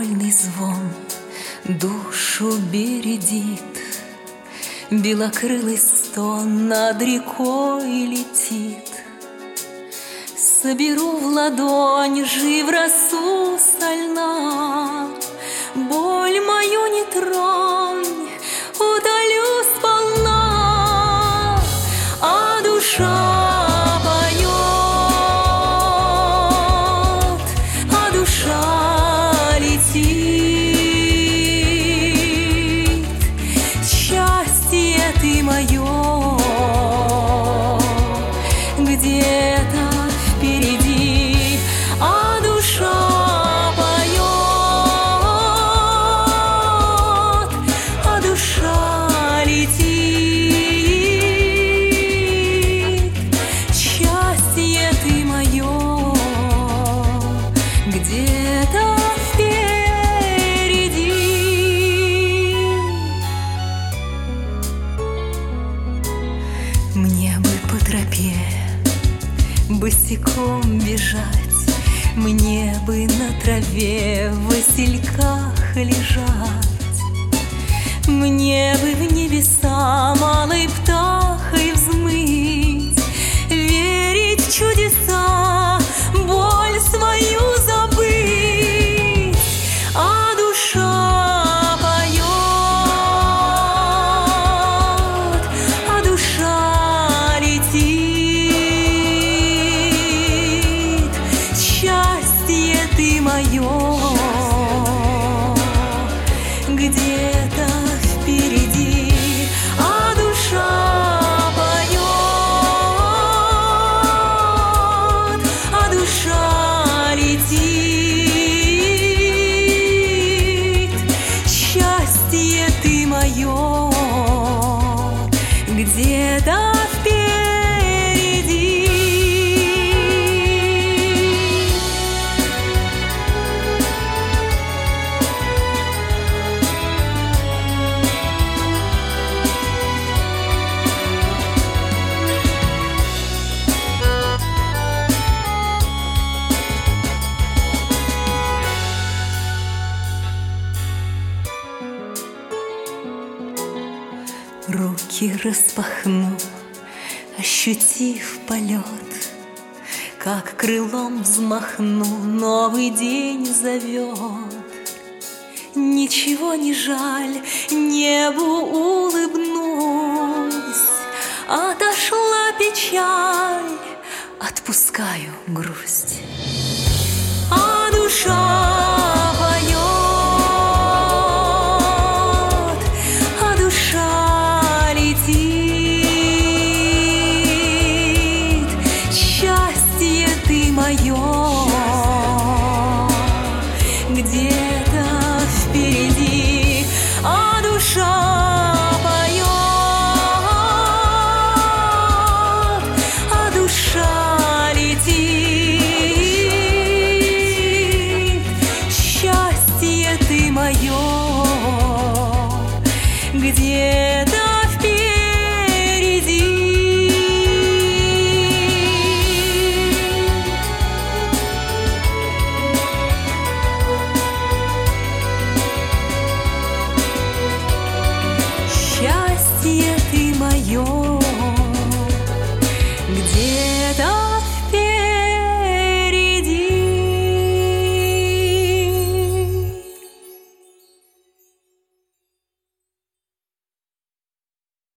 колокольный звон душу бередит, белокрылый стон над рекой летит. Соберу в ладонь жив росу сольна, боль мою не тронь, удалю сполна, а душа поет, а душа летит. Счастье ты мое где-то впереди, а душа поет, а душа летит. Счастье ты мое где-то впереди. Мне бы по тропе босиком бежать, мне бы на траве в васильках лежать, мне бы в небеса малой птахой взмыть, верить в чудеса, боль свою забыть, а душа поет, а душа летит. Счастье ты мое где-то впереди, а душа поет, а душа летит. Счастье ты мое где-то впереди. Руки распахну, ощутив полет, как крылом взмахну, новый день зовет. Ничего не жаль, небу улыбнусь, отошла печаль, отпускаю грусть, а душа поет, а душа летит. Счастье ты мое где-то впереди, а душа поет, а душа летит. Счастье ты мое где-то